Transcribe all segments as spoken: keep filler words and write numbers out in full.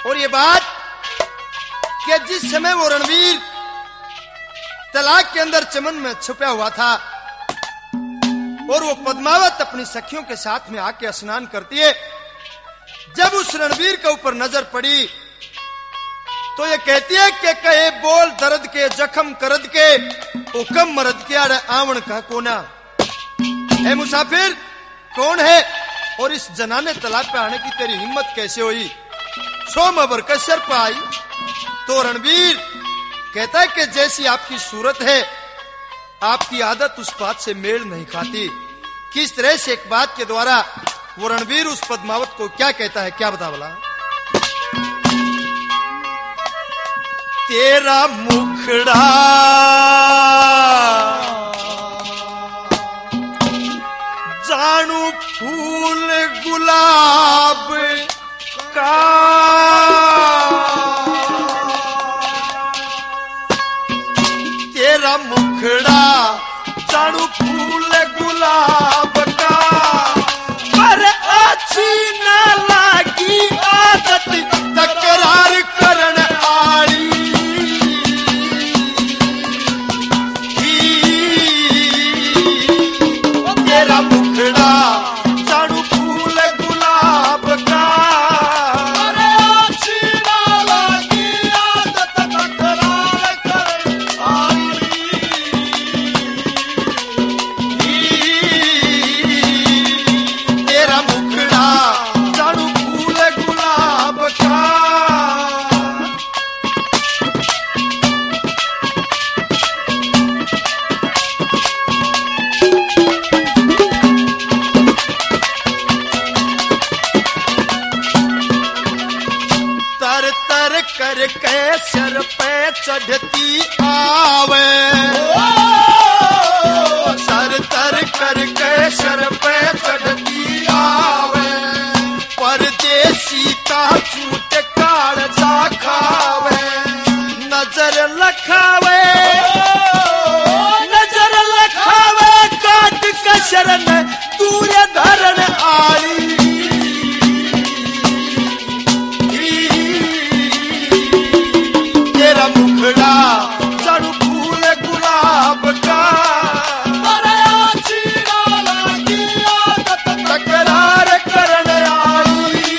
और ये बात कि जिस समय वो रणवीर तलाक के अंदर चमन में छुपा हुआ था और वो पद्मावत अपनी सखियों के साथ में आके स्नान करती है, जब उस रणवीर के ऊपर नजर पड़ी तो ये कहती है कि कहे बोल दर्द के जख्म करद के हुक्म मरद के आड़े आवण का कोना। ए मुसाफिर कौन है और इस जनाने तालाब पे आने की तेरी हिम्मत कैसे हुई? सोम अबर का सर पर आई तो रणवीर कहता है कि जैसी आपकी सूरत है आपकी आदत उस बात से मेल नहीं खाती। किस तरह से एक बात के द्वारा वो रणवीर उस पद्मावत को क्या कहता है, क्या बता बोला? तेरा मुखड़ा जानू फूल गुलाब का, तेरा मुखड़ा जानू फूल गुलाब का, पर अच्छी न लागी आदत तकरार करन आड़ी। तेरा मुखड़ा जानू फूल गुलाब का, पर अच्छी न लागी आदत तकरार करन आड़ी। तेरा मुखड़ा जानू फूल गुलाब का। तर तर करके सर पे चढ़ती आवे, तर तर करके सर पे चढ़ती आवे, परदेसी का चूट काढ़ा खावे, नजर लखावे नजर लखावे काट के शरण दूर धरण आली। तेरा मुखड़ा जानू फूल गुलाब का, पर अच्छी न लागी आदत तकरार करन आली।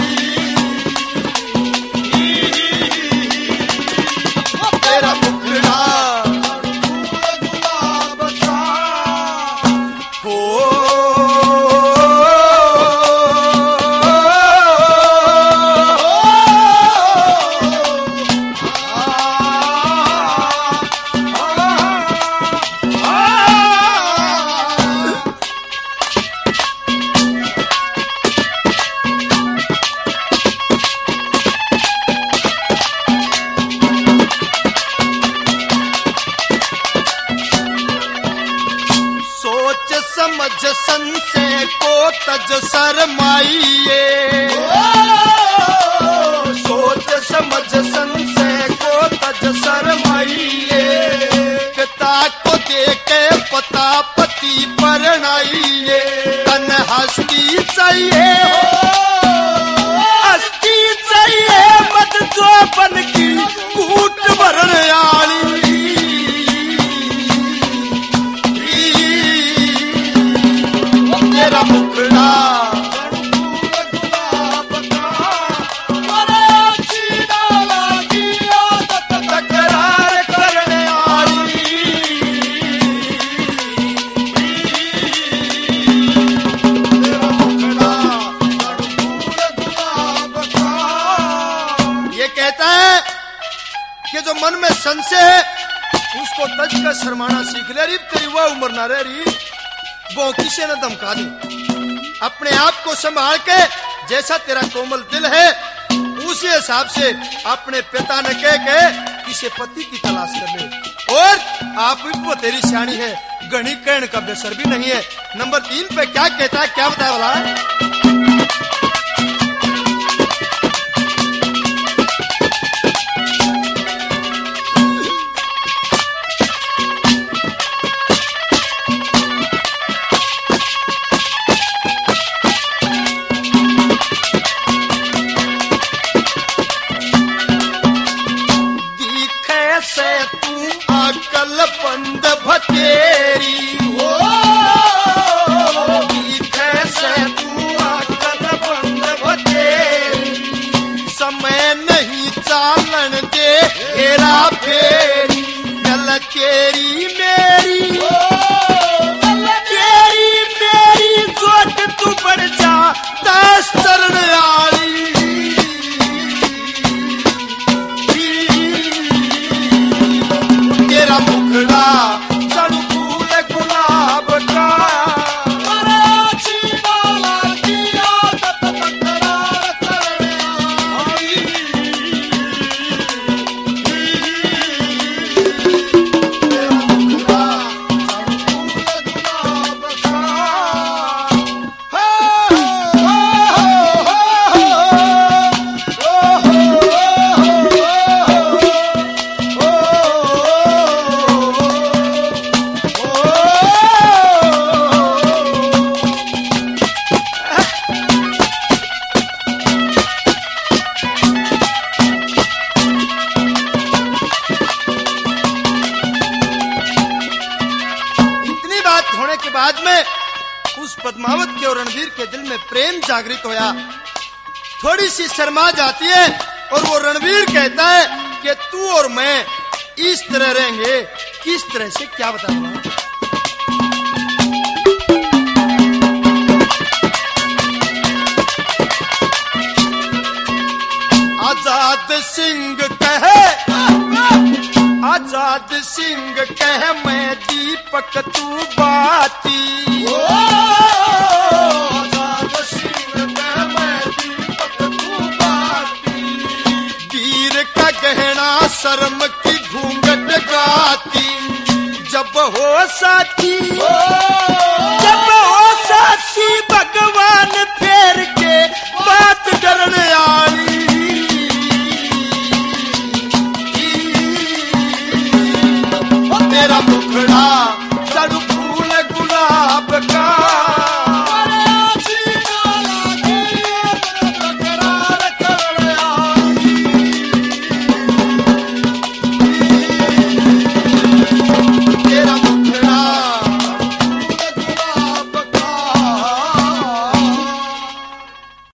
तेरा मुखड़ा जानू फूल गुलाब का, हो सोच समझ संशय को तज शरमाइए, सोच समझ संशय को तज शरमाइए, पिता को देके पता पति परणाइए। तन हस्ती चाहिए हस्ती चाहिए मत जो बन की कूट भरण आली। तेरा मुखड़ा गुलाब का, पर अच्छी न लागी आदत तकरार करन आली। तेरा मुखड़ा गुलाब का। ये कहता है कि जो मन में संशय है उसको तज कर शर्माना सीख ले। री तेरी वह उम्र ना रह रही वो किसे न धमका दे। अपने आप को संभाल के जैसा तेरा कोमल दिल है उसी हिसाब से अपने पिता ने कह के किसे पति की तलाश कर ले। और आप भी वो तेरी सियाणी है, गणी कहने का बेसर भी नहीं है। नंबर तीन पे क्या कहता है, क्या बताया वाला? हेरा फेरी गल तेरी मेरी तेरी मेरी जोट तू बढ़ जा दास चरण आली तेरा मुखड़ा चढ़ फूल गुलाब का बाद में उस पद्मावत के और रणवीर के दिल में प्रेम जागृत होया। थोड़ी सी शर्मा जाती है और वो रणवीर कहता है कि तू और मैं इस तरह रहेंगे, किस तरह से क्या बताऊंगा। आजाद सिंह कहे आजाद सिंह कह मैं दीपक तू बाती आजाद सिंह कह मैं दीपक तू बाती वीर का गहना शर्म की घूंघट गाती जब हो साथी जब हो साथी भगवान फेर के बात डरने आई तेरा मुखड़ा